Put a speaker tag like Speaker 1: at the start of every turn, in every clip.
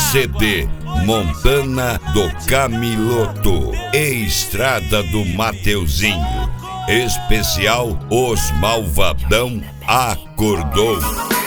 Speaker 1: CD Montana do Camiloto e Estrada do Mateuzinho. Especial Os Malvadão acordou.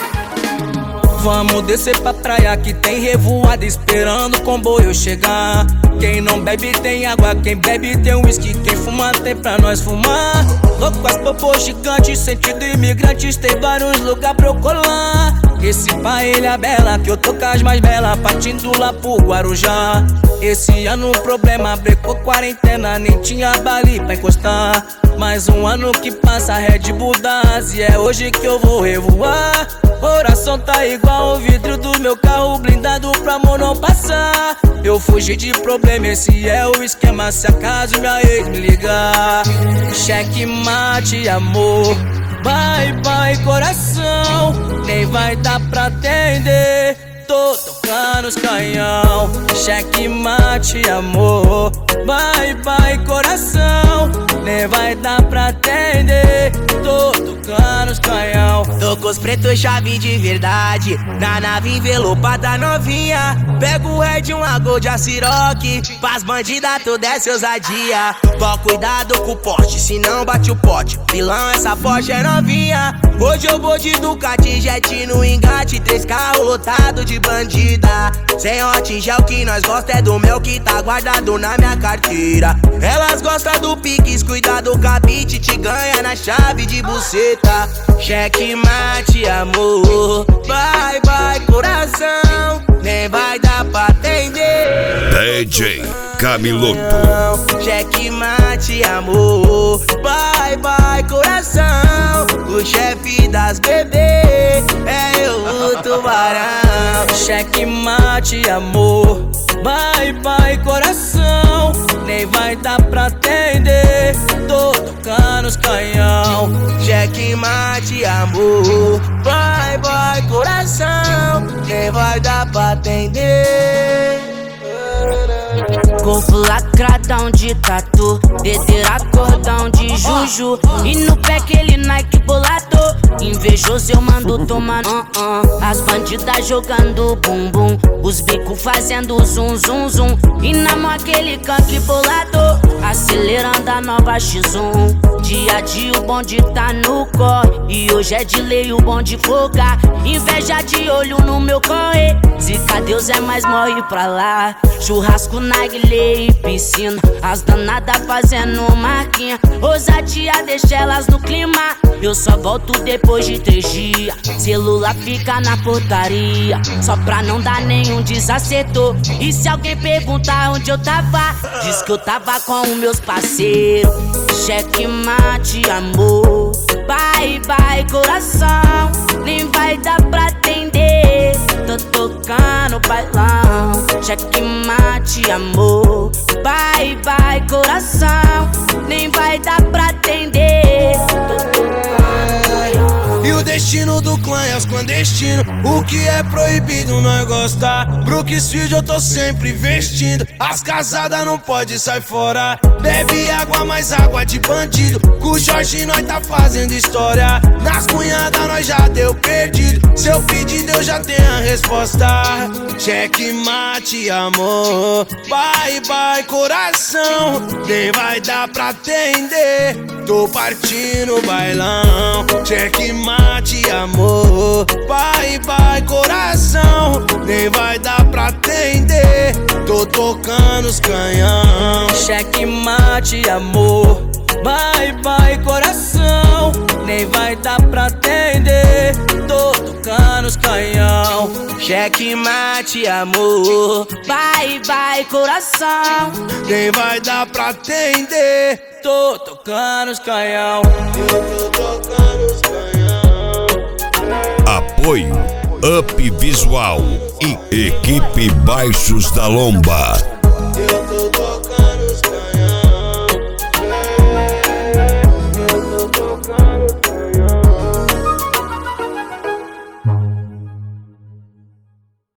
Speaker 2: Vamos descer pra praia que tem revoada esperando o comboio chegar. Quem não bebe tem água, quem bebe tem uísque, quem fuma tem pra nós fumar. Louco com as popôs gigantes, sentido imigrante, tem vários lugares pra eu colar. Esse pra Ilha Bela, que eu tô com as mais belas, partindo lá pro Guarujá. Esse ano o problema brecou quarentena, nem tinha bali pra encostar. Mais um ano que passa, Red Bull da Ásia, é hoje que eu vou revoar. Coração tá igual o vidro do meu carro blindado pra amor não passar. Eu fugi de problema, esse é o esquema, se acaso minha ex me ligar. Cheque mate, amor, bye bye coração, nem vai dar pra atender, tô tocando os canhão. Cheque mate, amor, bye bye coração, nem vai dar pra atender, tô tocando os canhão.
Speaker 3: Tô com os pretos chave de verdade, na nave envelopada novinha. Pego o Red, uma Gold, a Ciroc, pras bandidas tu desce ousadia. Tó cuidado com o poste, senão bate o pote. Vilão, essa Porsche é novinha. Hoje eu vou de Ducati, jet no engate, 3 carros lotados de bandida. Sem hot gel, que nós gosta é do meu que tá guardado na minha carteira. Elas gostam do piques, cuidado com a beat, te ganha na chave de buceta. Cheque mate, amor, bye bye coração, nem vai dar pra atender.
Speaker 1: DJ Camiloto.
Speaker 3: Cheque mate, amor, bye bye coração, o chefe das bebês é eu, o tubarão.
Speaker 2: Cheque mate, amor, bye bye coração, nem vai dar pra atender, tô tocando os canhão.
Speaker 3: Cheque mate, amor, bye bye coração, nem vai dar pra atender.
Speaker 4: Corpo lacradão de tatu, dedeira cordão de juju, e no pé aquele Nike bolador. Invejoso eu mando tomar as bandidas jogando bumbum, os bicos fazendo zum zum zum, e na mão aquele canque bolador, acelerando a nova X1. Dia a dia o bonde tá no corre, e hoje é de lei o bonde folgar. Inveja de olho no meu corre, zica Deus é mais morre pra lá. Churrasco na guilha e piscina, as danadas fazendo marquinha. Ousadia deixa elas no clima, eu só volto depois de 3 dias. Celular fica na portaria, só pra não dar nenhum desacerto. E se alguém perguntar onde eu tava, diz que eu tava com os meus parceiros. Cheque mate, amor, bye bye coração, nem vai dar pra atender, tô tocando bailão. Cheque mate, amor, bye bye coração, nem vai dar pra atender, tô tocando bailão.
Speaker 3: E o destino do clã é os clandestinos, o que é proibido nós gostar. Brooksfield eu tô sempre vestindo, as casadas não pode sair fora. Bebe água, mais água de bandido, com o Jorge nós tá fazendo história. Nas cunhadas nós já deu perdido, seu pedido eu já tenho a resposta. Cheque mate, amor, bye bye coração, nem vai dar pra atender, tô partindo o bailão. Cheque mate, amor, bye bye coração, nem vai dar pra atender, tô tocando os canhão.
Speaker 2: Cheque mate, amor, bye bye coração, nem vai dar pra atender, tô tocando os canhão.
Speaker 3: Cheque mate, amor,
Speaker 4: Bye bye coração,
Speaker 3: nem vai dar pra atender,
Speaker 2: tô tocando os canhão.
Speaker 3: eu tô tocando os canhão.
Speaker 1: Apoio Up Visual e Equipe Baixos da Lomba.
Speaker 3: Eu tô tocando